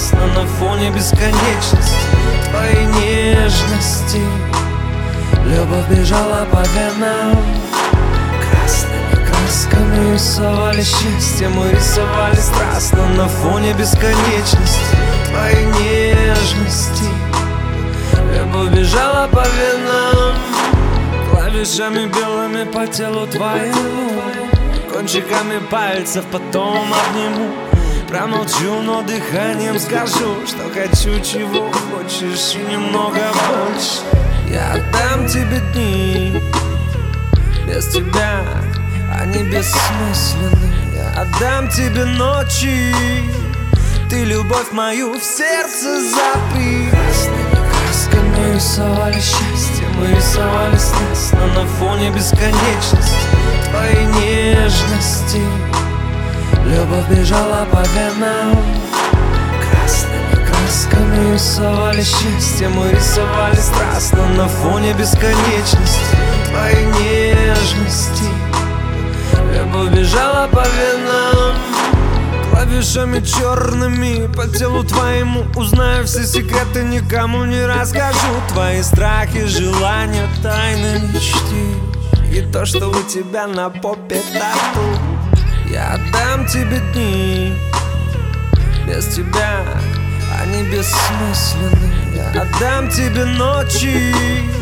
страстно на фоне бесконечности твоей нежности. Любовь бежала по венам, красными красками рисовали счастье. Мы рисовали страстно на фоне бесконечности твоей нежности. Любовь бежала по венам, клавишами белыми по телу твоему, кончиками пальцев потом обниму. Промолчу, но дыханием скажу, что хочу, чего хочешь, и немного больше. Я отдам тебе дни без тебя, они бессмысленны. Я отдам тебе ночи, ты любовь мою в сердце запри. Красными красками рисовали счастье, мы рисовали страстно на фоне бесконечности твоей нежности. Любовь бежала по венам, красными красками рисовали счастье. Мы рисовали страстно на фоне бесконечности твоей нежности. Любовь бежала по венам, клавишами черными по телу твоему. Узнаю все секреты, никому не расскажу. Твои страхи, желания, тайны, мечты и то, что у тебя на попе тату. Я отдам тебе дни без тебя, они бессмысленны. Я отдам тебе ночи,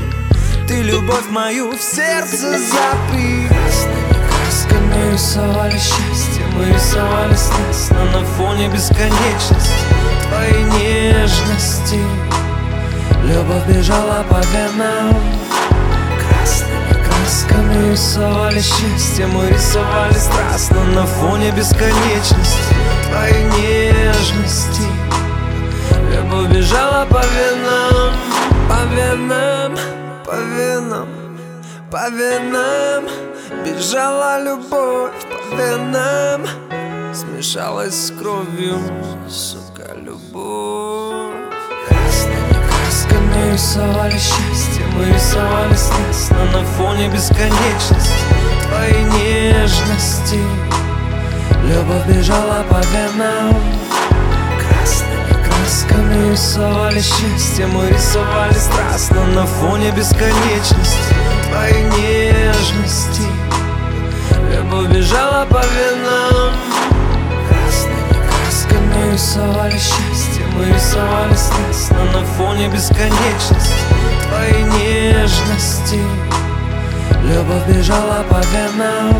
ты любовь мою в сердце запри. Красными красками рисовали счастье, мы рисовали страстно на фоне бесконечности твоей нежности. Любовь бежала по венам, красными красками рисовали счастье. Мы рисовали страстно на фоне бесконечности твоей нежности. Любовь бежала по венам, по венам, по венам, по венам. Бежала любовь по венам, смешалась с кровью, сука, любовь. Красными красками рисовали счастье, мы рисовали страстно на фоне бесконечности твоей нежности. Любовь бежала по венам, красными красками рисовали счастье. Мы рисовали страстно на фоне бесконечности твоей нежности. Любовь бежала по венам, красными красками рисовали счастье. Мы рисовали страстно на фоне бесконечности твоей нежности. Любовь бежала по венам,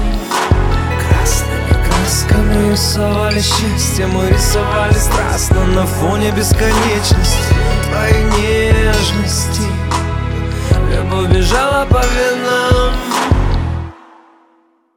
красными красками рисовали счастье. Мы рисовали страстно на фоне бесконечности твоей нежности. Любовь бежала по венам.